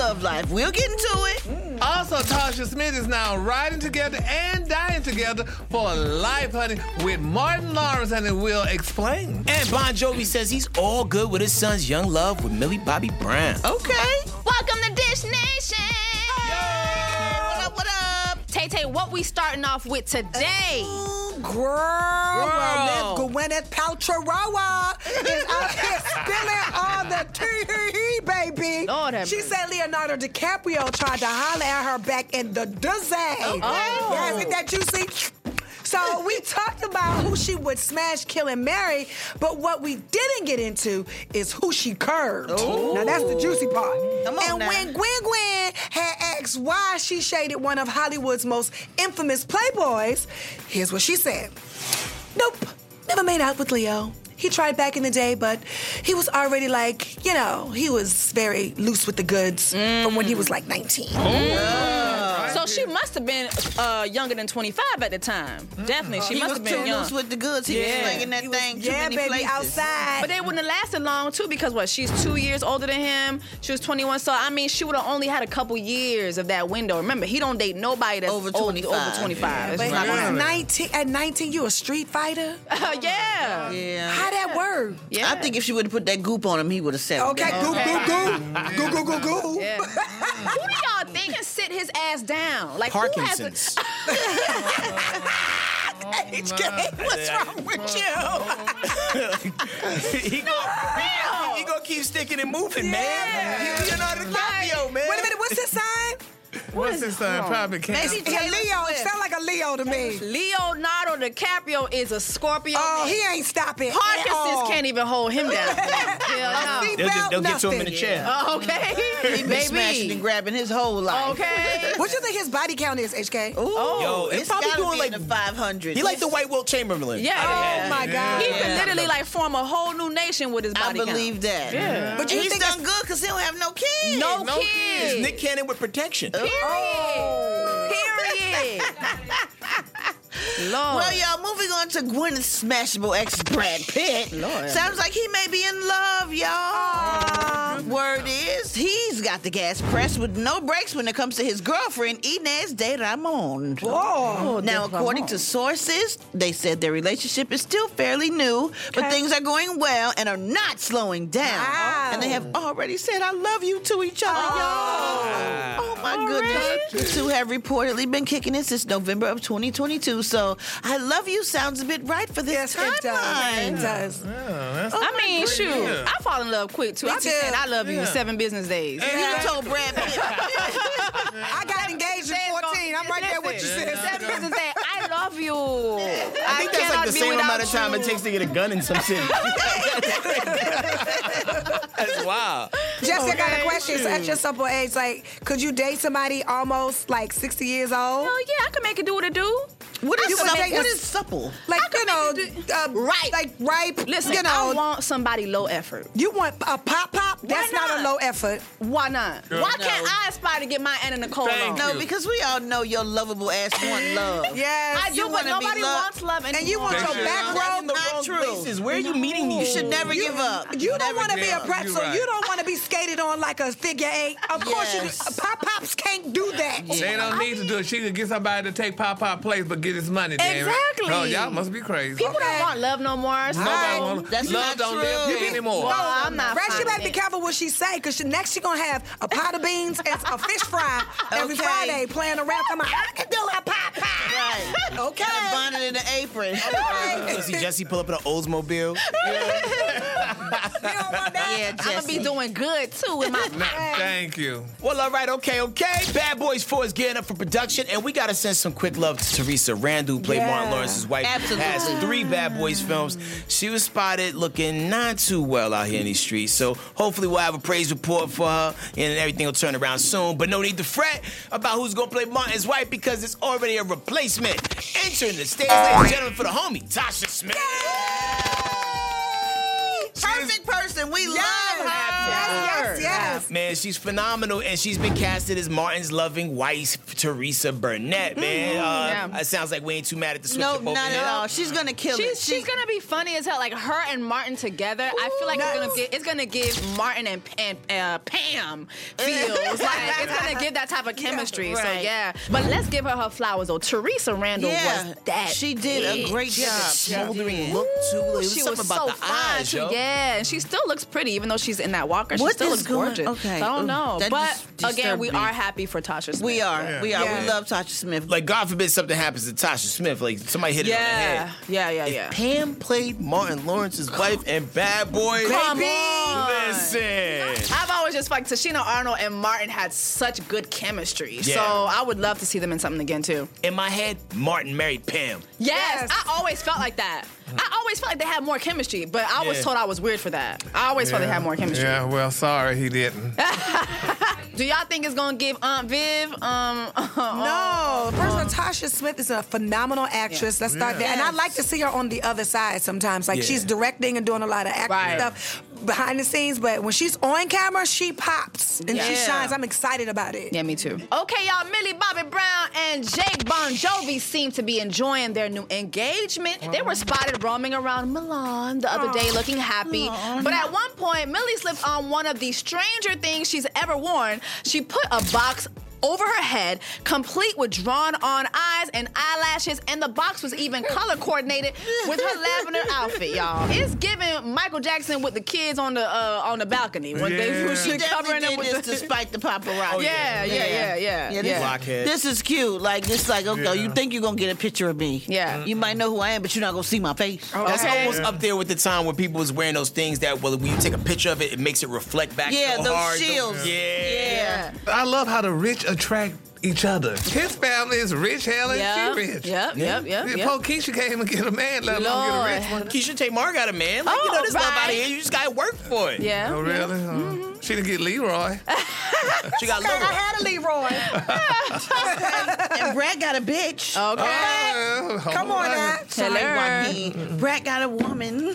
love life. We'll get into it. Also, Tasha Smith is now riding together and dying together for life, honey, with Martin Lawrence, and it will explain. And Bon Jovi says he's all good with his son's young love with Millie Bobby Brown. Okay. Welcome to Dish Nation. What up? Tay, what we starting off with today? Girl. Gwyneth Paltrow is out here spilling all the tea, baby. Lord have She mercy. said Leonardo DiCaprio tried to holler at her back in the dizzy. Yeah, isn't that juicy? So we talked about who she would smash, kill, and marry, but what we didn't get into is who she curved. Now that's the juicy part. Come on and now. when Gwen had asked why she shaded one of Hollywood's most infamous playboys, here's what she said. Nope, never made out with Leo. He tried back in the day, but he was already he was very loose with the goods from when he was like 19. So she must have been younger than 25 at the time. Definitely, she He must was have too been young. loose with the goods. He was slinging that thing too many baby, places. outside. But they wouldn't have lasted long, too, because she's 2 years older than him. She was 21, so, I mean, she would have only had a couple years of that window. Remember, he don't date nobody that's Over 25. Over 25. But That's he right. was 19. At 19, you a street fighter? Yeah. Yeah. How that work? Yeah. I think if she would have put that goop on him, he would have settled Okay, down. goo. Yeah. Who do y'all think can sit his ass down? Like, who has a... Parkinson's. HK, what's wrong with you? he gonna keep sticking and moving, man. He Leonardo DiCaprio, man. Wait a minute, what's his sign? What's his son? Probably can't. Maybe Yeah, Taylor Leo. Swift. Sound like a Leo to me. Leonardo DiCaprio is a Scorpio. Oh, man. he ain't stopping. Parkinson's can't even hold him down. Hell no. They'll get to him in a chair. Okay. He been smashing and Baby. grabbing his whole life. Okay. What you think his body count is, HK? Ooh, Yo, it's probably gotta doing be like in the 500. He like the white Wilt Chamberlain. Yeah. Oh, my God. He could literally form a whole new nation with his I body count. believe that. Yeah. But you He's think done good because he don't have no kids. No It's kids. Nick Cannon with protection. Period. Lord. Well, y'all, moving on to Gwyneth's smashable ex, Brad Pitt. Lord. Sounds like he may be in love, y'all. Word is, he's got the gas pressed with no brakes when it comes to his girlfriend, Inez de Ramon. Oh, Now, according to sources, they said their relationship is still fairly new, but things are going well and are not slowing down. Wow. And they have already said, I love you to each other, y'all. Oh, my goodness. The two have reportedly been kicking it since November of 2022, so I love you sounds a bit right for this yes, it does. timeline. It does. I mean, shoot. I fall in love quick, too. I be too. saying I love you in 7 business days. And you told Brad Pitt. I got engaged at 14. I'm right there with you, sis. 7 business days. I love you. I think that's like the same amount of time it takes to get a gun in some city. That's wild. Jesse, I got a question. So at your supple age, could you date somebody almost 60 years old? Oh, yeah, I can make it do what it do. What is You would supple? take What a- is supple? Ripe. Ripe. Listen, you know, I want somebody low effort. you want a pop? That's not a not? low effort. Why not? Why can't I aspire to get my Anna Nicole Thank on? you. No, because we all know your lovable ass want love. Yes. I do, You but wanna be nobody loved. wants love anymore. And you want They your should. back That's row. In the not wrong true. places. Where are you meeting these? You should never give up. You don't Never want to be give a up. pretzel. You're right. You don't want to be skated on like a figure 8. Of course you do. Yes. Pops can't do that. They don't need to do it. She could get somebody to take Pop place, but get his money. Damn it. Exactly. Oh, y'all must be crazy. People don't want love no more. So Nobody want That's love. not Don't true. live here anymore. Well, I'm not. Fresh, you fine better with be it. careful what she say, because next she gonna have a pot of beans and a fish fry every Okay. Friday playing around. Come on, I can do a pot pie. Right. Okay. Got a bonnet and an apron. You see Jesse pull up in an Oldsmobile. You don't want that? Yeah, I'm gonna be Jesse. doing good too with my. Nah, thank you. Well, all right, okay. Bad Boys 4 is getting up for production, and we gotta send some quick love to Teresa Randall, who played Yeah. Martin Lawrence's wife. Absolutely. Has 3 Bad Boys films. She was spotted looking not too well out here in these streets, so hopefully we'll have a praise report for her, and everything will turn around soon. But no need to fret about who's gonna play Martin's wife, because it's already a replacement. Entering the stage, ladies and gentlemen, for the homie, Tasha Smith. Perfect person. We love her. Yes. Man, she's phenomenal, and she's been casted as Martin's loving wife, Teresa Burnett, man. It sounds like we ain't too mad at the switch No, up over not here. at all. She's gonna kill it. She's gonna be funny as hell. Like her and Martin together, I feel like it's gonna give Martin and Pam feels like it's gonna give that type of chemistry. right. So yeah, but let's give her flowers though. Teresa Randall was that. She did a great job. Smoldering look too. It was She something was about so the fine eyes, too. yo. Yeah, and she still looks pretty even though she's in that walker. She What still is looks going- gorgeous. okay. So I don't know, That but just again, we disturbed me. are happy for Tasha Smith. We are. Yeah. We Yeah. love Tasha Smith. Like, God forbid something happens to Tasha Smith. Like, somebody hit it on the head. Yeah. Pam played Martin Lawrence's wife in Bad Boys. Come on. Listen. I've always just like Tashina Arnold and Martin had such good chemistry. Yeah. So I would love to see them in something again too. In my head, Martin married Pam. Yes, I always felt like that. I always felt like they had more chemistry, but I was Yeah. told I was weird for that. I always felt they had more chemistry. Yeah, well, sorry he didn't. Do y'all think it's gonna give Aunt Viv? No. First of all, Tasha Smith is a phenomenal actress. Let's start there. And I like to see her on the other side sometimes. Like, Yeah. she's directing and doing a lot of acting Right. stuff behind the scenes, but when she's on camera, she pops and she Yeah. shines. I'm excited about it. Yeah, me too. Okay, y'all, Millie Bobby Brown and Jake Bon Jovi seem to be enjoying their new engagement. They were spotted roaming around Milan the other day looking happy. But at one point, Millie slipped on one of the stranger things she's ever worn. She put a box over her head, complete with drawn-on eyes and eyelashes, and the box was even color-coordinated with her lavender outfit, y'all. It's giving Michael Jackson with the kids on the balcony when they Yeah. She covering definitely them did with this the despite the paparazzi. Yeah. This, Blockhead. this is cute. Like, it's like, okay, you think you're gonna get a picture of me. Yeah. You might know who I am, but you're not gonna see my face. That's Okay. almost up there with the time when people was wearing those things that, well, when you take a picture of it, it makes it reflect back Yeah, so those hard. shields. Yeah. I love how the rich attract each other. His family is rich, hell, and Yep. she rich. Yep. Poor Keisha can't even get a man, let alone get a rich one. Keisha Tate Marr got a man. Like, you know, there's love out right. here. You just gotta work for it. Yeah. Oh, really? She didn't get Leroy. She got I Laura. had a Leroy. And Brad got a bitch. Okay. Come on now. Sorry, Hello. Joaquin. Brad got a woman.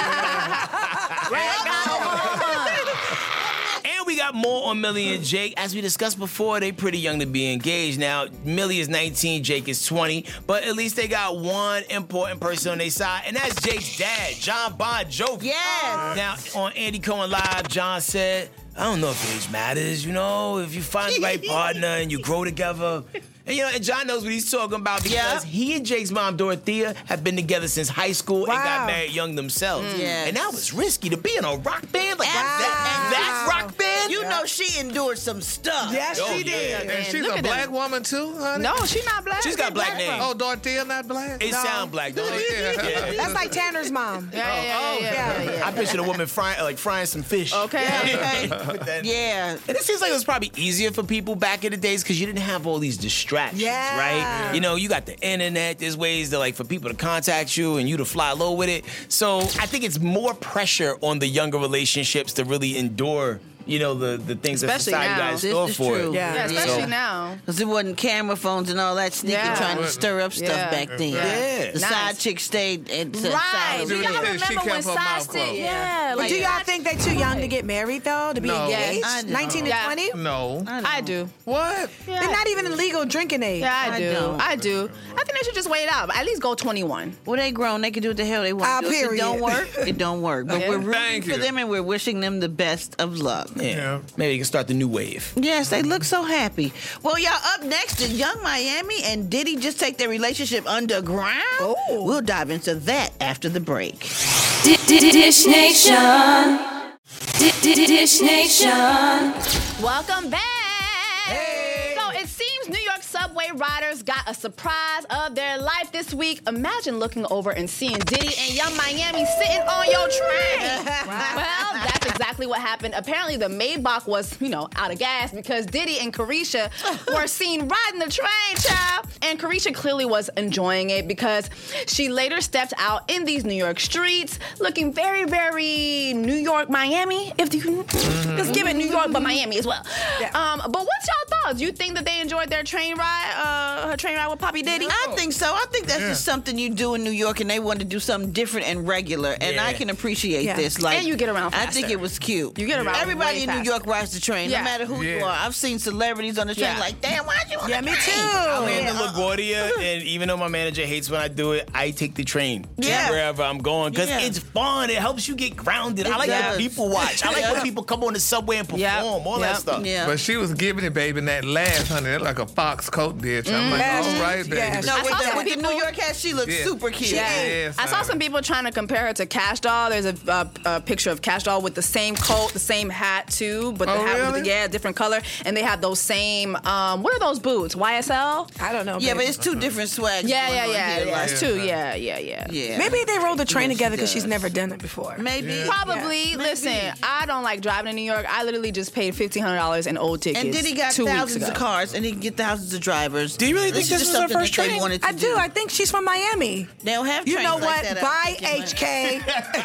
And we got more on Millie and Jake. As we discussed before, they pretty young to be engaged. Now, Millie is 19, Jake is 20, but at least they got one important person on their side, and that's Jake's dad, John Bon Jovi. Yes. Now, on Andy Cohen Live, John said, I don't know if age matters, you know, if you find the right partner and you grow together. And, you know, and John knows what he's talking about because he and Jake's mom, Dorothea, have been together since high school and got Wow. married young themselves. Yes. And that was risky to be in a rock band like Wow. that rock band. You know she endured some stuff. Yes, Oh, she yeah. did. And Man, she's look a at black them. woman, too, honey? No, she's not black. She's got black names. Oh, Dorothea not black? It sound black, don't it? Yeah. That's like Tanner's mom. Yeah. I pictured a woman frying some fish. Okay. With that- Yeah. And it seems like it was probably easier for people back in the days because you didn't have all these distractions, Yeah. right? You know, you got the internet. There's ways to for people to contact you and you to fly low with it. So I think it's more pressure on the younger relationships to really endure, you know, the things that Especially society now. got in This store is for true. it. Yeah. Yeah, especially So- now. Because it wasn't camera phones and all that sneaking Yeah. trying to stir up stuff Yeah. back then. Yeah. The Nice. side chick stayed at the Right. side. Do y'all She remember kept when her Side mouth Stick? closed. Yeah. But Like, do y'all think they too young to get married, though, to be No. engaged? Yes, I do. 19 Yeah. to 20? No. I do. What? Yeah. They're not even legal drinking age. Yeah, I I do. don't. I do. I think they should just wait it out. At least go 21. Well, they grown. They can do what the hell they want to do. If it Period. don't work, it don't work. But Yeah. we're rooting Thank for you. them and we're wishing them the best of luck. Yeah. Maybe you can start the new wave. Yes, they look so happy. Well, y'all, up next is Young Miami and Diddy just take their relationship underground. Oh. We'll dive into that after the break. Dish Nation. Dish Nation. Welcome back. So it seems New York subway riders got a surprise of their life this week. Imagine looking over and seeing Diddy and Young Miami sitting on your train. Well, that's exactly what happened. Apparently, the Maybach was, out of gas because Diddy and Carisha were seen riding the train, child. And Carisha clearly was enjoying it because she later stepped out in these New York streets looking very, very New York, Miami. If you can just give it New York, but Miami as well. Yeah. But what's y'all thoughts? You think that they enjoyed their train ride, her train ride with Poppy Diddy? I think so. I think that's just something you do in New York, and they wanted to do something different and regular. And Yeah. I can appreciate Yeah. this. Like, And you get around I think faster. it was cute. You get around Everybody way in New faster. York rides the train, Yeah. no matter who you Yeah. are. I've seen celebrities on the train Yeah. like, damn, why'd you on Yeah, the me train? too. I'm in LaGuardia, and even though my manager hates when I do it, I take the train Yeah. wherever I'm going because Yeah. it's fun. It helps you get grounded. I It like does. when people watch. I like when people come on the subway and perform, all that stuff. Yeah. But she was giving it, baby, in that last, honey. That's like a fox coat did. I'm like, Yes, all right, baby. yes. No, I with saw the, some with the people- New York hat, she looks Yeah. super cute. Yes, I saw some people trying to compare her to Cash Doll. There's a picture of Cash Doll with the same coat, the same hat too, but the Oh, hat really? with different color, and they have those same. What are those boots? YSL? I don't know. Yeah, baby. but it's two different swags. Yeah. going on here, like- It's two. Yeah. Yeah. Maybe they rode the train Yeah, she together because she's does. never done it before. Maybe. Probably. Yeah. Listen, Maybe. I don't like driving in New York. I literally just paid $1,500 in old tickets. And Diddy got 2 weeks thousands ago. of cars, and he can get thousands of drivers. Do you really think It's this just was her something first that they train? wanted to I do. I think she's from Miami. They don't have You trains know like what? that out Bye, there. HK.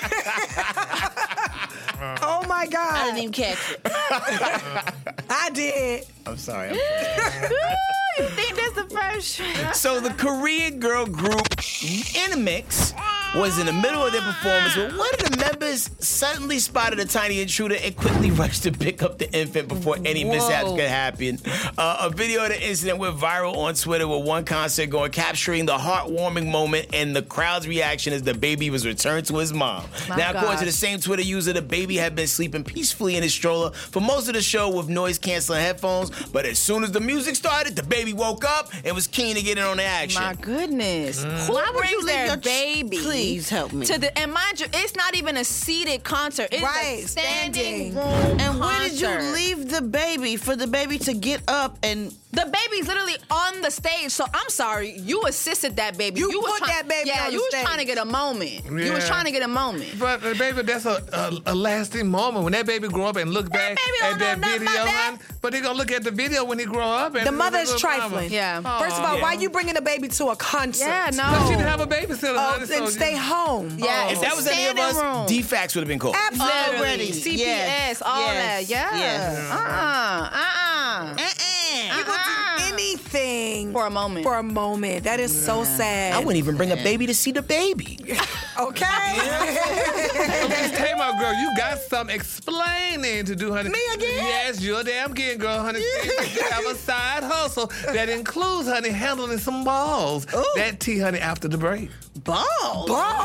Oh my God. I didn't even catch it. I did. I'm sorry. You think that's the first? So the Korean girl group Inimix was in the middle of their performance when one of the members suddenly spotted a tiny intruder and quickly rushed to pick up the infant before any mishaps could happen. A video of the incident went viral on Twitter with one concert going capturing the heartwarming moment and the crowd's reaction as the baby was returned to his mom. Now, according to gosh. the same Twitter user, the baby had been sleeping peacefully in his stroller for most of the show with noise-canceling headphones, but as soon as the music started, the baby woke up and was keen to get in on the action. My goodness. Why Who would you brings leave their your baby? Please help me. To the and mind you, it's not even a seated concert. It's Right, a standing standing. room And where did you concert. leave the baby for the baby to get up and? The baby's literally on the stage, so I'm sorry, you assisted that baby. You was put that baby yeah, on the you was stage. trying to get a moment. You was Yeah. trying to get a moment. But baby, that's a lasting moment when that baby grow up and look back baby at don't that know nothing video, about that. honey. But they gonna look at the video when he grow up. And The mother is little trifling. mama. Yeah. First of all, Yeah. why you bringing a baby to a concert? Yeah, no. But she didn't have a babysitter, Oh, honey. then so stay home. Yeah, If that was any of us, standing room. DFAX would have been called. Absolutely. Already. CPS, Yes. all Yes. that. Yeah. Yes. You would do anything For a moment. For a moment. That is so sad. I wouldn't even bring a baby to see the baby. Okay. Hey, my girl, you got some explaining to do, honey. Me again? Yes, you're a damn kid, girl, honey. You have a side hustle that includes, honey, handling some balls. That tea, honey, after the break. Ball.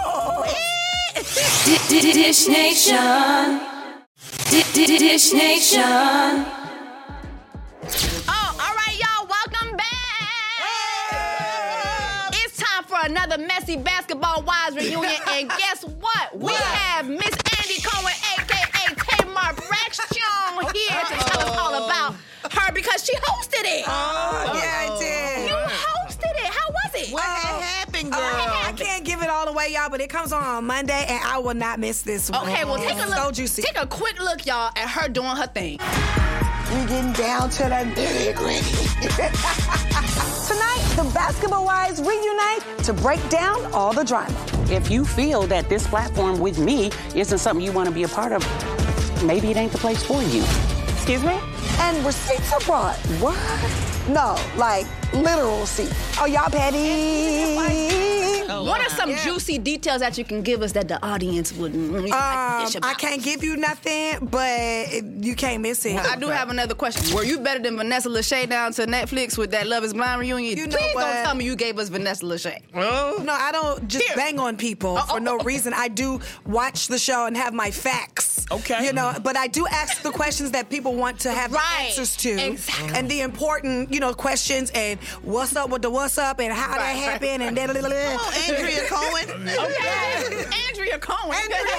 Dish Nation. Dish Nation. Oh, all right, y'all, welcome back. It's time for another messy basketball wives reunion, and guess what? We have Miss Andy Cohen, aka Tamar Braxton, here to tell us all about her because she hosted it. Yeah, I did. You hosted it. How was it? What happened, girl? I can't give it all away, y'all, but it comes on Monday, and I will not miss this one. Okay, well, take a It's look. So juicy. Take a quick look, y'all, at her doing her thing. We getting down to the nitty-gritty. Tonight, the Basketball Wives reunite to break down all the drama. If you feel that this platform with me isn't something you want to be a part of, maybe it ain't the place for you. Excuse me? And receipts are brought. What? No, like literal receipts. Oh, y'all petty. What are some juicy details that you can give us that the audience wouldn't really like to dish about? I can't give you nothing, but you can't miss it. I do have another question. Were you better than Vanessa Lachey down to Netflix with that Love is Blind reunion? You know Please what? don't tell me you gave us Vanessa Lachey. Oh, No, I don't just bang on people for no reason. I do watch the show and have my facts. Okay. You know, but I do ask the questions that people want to have the Right. answers to. Exactly. And the important, questions and what's up with the what's up and how that happened and da da da da. Oh, Andrea Cohen. Okay. Andrea Cohen.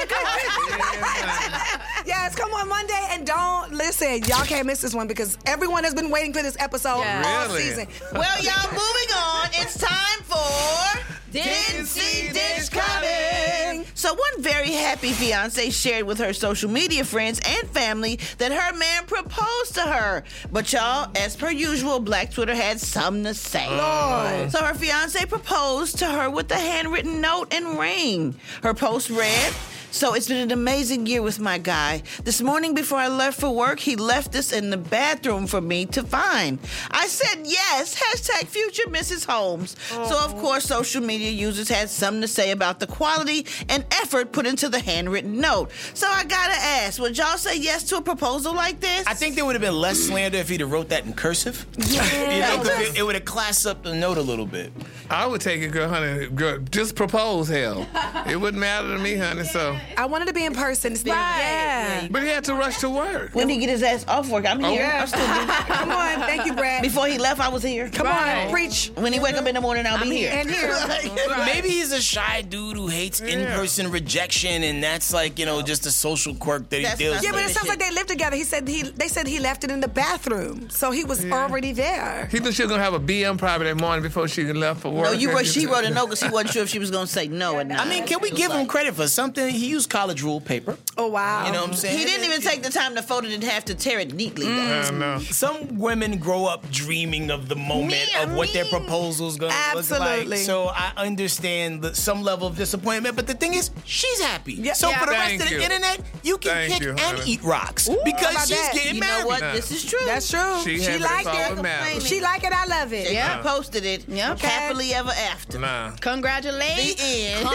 Yes, come on Monday and don't listen. Y'all can't miss this one because everyone has been waiting for this episode Yeah. all Really? season. Well, y'all, moving on. It's time for Didn't See Dish Coming. So one very happy fiance shared with her social media friends and family that her man proposed to her. But y'all, as per usual, Black Twitter had something to say. So her fiance proposed to her with a handwritten note and ring. Her post read, So it's been an amazing year with my guy. This morning before I left for work, he left this in the bathroom for me to find. I said yes, hashtag future Mrs. Holmes. So of course, social media users had something to say about the quality and effort put into the handwritten note. So I gotta ask, would y'all say yes to a proposal like this? I think there would have been less slander if he'd have wrote that in cursive. Yeah. 'Cause it would have classed up the note a little bit. I would take it, girl, honey. Girl, just propose, hell. It wouldn't matter to me, honey, so. I wanted to be in person. Yeah. But he had to rush to work. When he get his ass off work, I'm here. Yeah. I'm still here. Come on. Thank you, Brad. Before he left, I was here. Come on. Preach. When he wake up in the morning, I'll be here. And here. Maybe he's a shy dude who hates in-person rejection, and that's like, just a social quirk that he That's deals not- Yeah, with. but it sounds like they live together. They said he left it in the bathroom, so he was already there. He knew she was going to have a BM probably that morning before she left for work. No, she wrote a note because he wasn't sure if she was going to say no or not. I mean, can we give him credit for something? He used college rule paper. Oh wow. You know what I'm saying? He didn't even take the time to fold it and have to tear it neatly. No. Some women grow up dreaming of the moment of what their proposal's gonna look Absolutely. like. So I understand some level of disappointment, but the thing is, she's happy. So for the rest Thank of the you. internet, you can Thank pick you, and honey. eat rocks how because about she's that? getting You married. know what? Nah. This is true. That's true. She She happy, liked that's all it. that matters. She like it. I love it. They Yeah. posted it. Yeah. Okay. Happily ever after. Nah. Congratulations. The end.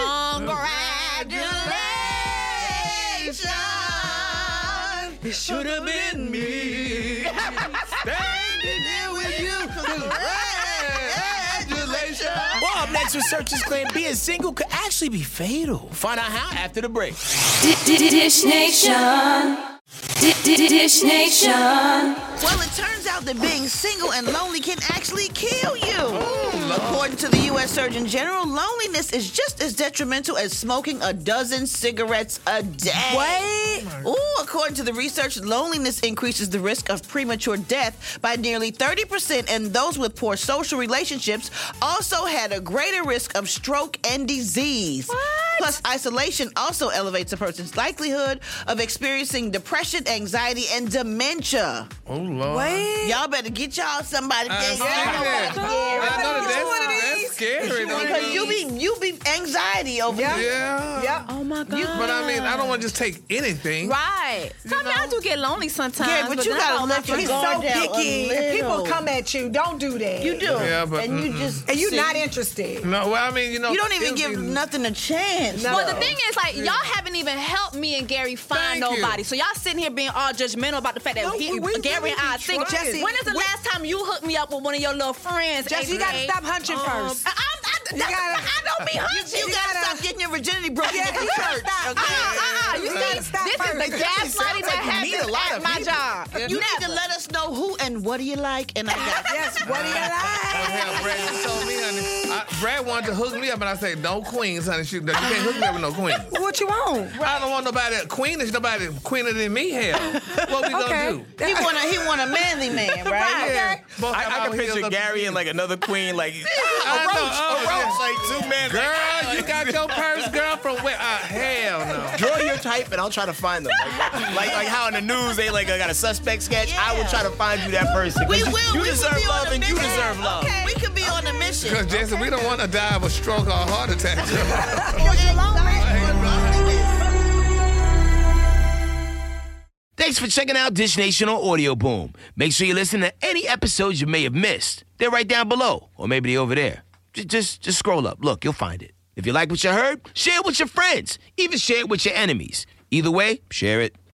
Congratulations. It should have been me. Standing there with you. Congratulations. Well, up next, researchers claim being single could actually be fatal. Find out how after the break. Dish Nation. Dish Nation. Well, it turns out that being single and lonely can actually kill you. According to the U.S. Surgeon General, loneliness is just as detrimental as smoking a dozen cigarettes a day. Wait. Ooh, according to the research, loneliness increases the risk of premature death by nearly 30%, and those with poor social relationships also had a greater risk of stroke and disease. What? Plus, isolation also elevates a person's likelihood of experiencing depression, anxiety, and dementia. Oh, Lord. Wait. Y'all better get y'all somebody. I see Yeah. that. I know that's scary. Because you be anxiety over Yeah. here. Yeah. Yep. Oh my God. But I mean, I don't want to just take anything. Right. Sometimes I do get lonely sometimes. Yeah, but you then I gotta hold my let your He's friends. so guard down a picky. If people little. come at you, don't do that. You do. Yeah, but and you just And you see, not interested. No, well, I mean, You don't even it'll give be- nothing a chance. No. Well, the thing is, like, y'all haven't even helped me and Gary find Thank you. nobody. So y'all sitting here being all judgmental about the fact that No, we Gary and I are single. trying. Jesse, When is the last time you hooked me up with one of your little friends? Jesse, you gotta AJ? stop hunching first. I gotta- don't be hunching. You gotta stop getting your virginity broken Yeah, at the you gotta church. stop. Okay? You gotta see, stop this first. is the gaslighting that like you meet a happens lot at of my people. job. You need to let us know who and what do you like, and I got Yes, what do you like? Hell, Brad just told me, honey. Brad wanted to hook me up, and I said, no queens, honey. You can't hook me up with no queens. What you want? I don't want nobody queenish, nobody queener than me, hell. What we gonna do? he want a manly man, right? Yeah. Both I have can our heels picture up- Gary and like another queen, like I know, like 2 men. Girl, you got your purse, girl, from where? Hell no. Draw your type and I'll try to find them. Like how in the news they like I got a suspect sketch. I will try to find you that person. We will. You we deserve will be love on a and you mission. deserve love. Okay. We could be on a mission. Because, Jason, we don't want to die of a stroke or a heart attack. Thanks for checking out Dish Nation on Audio Boom. Make sure you listen to any episodes you may have missed. They're right down below, or maybe they're over there. Just scroll up. Look, you'll find it. If you like what you heard, share it with your friends. Even share it with your enemies. Either way, share it.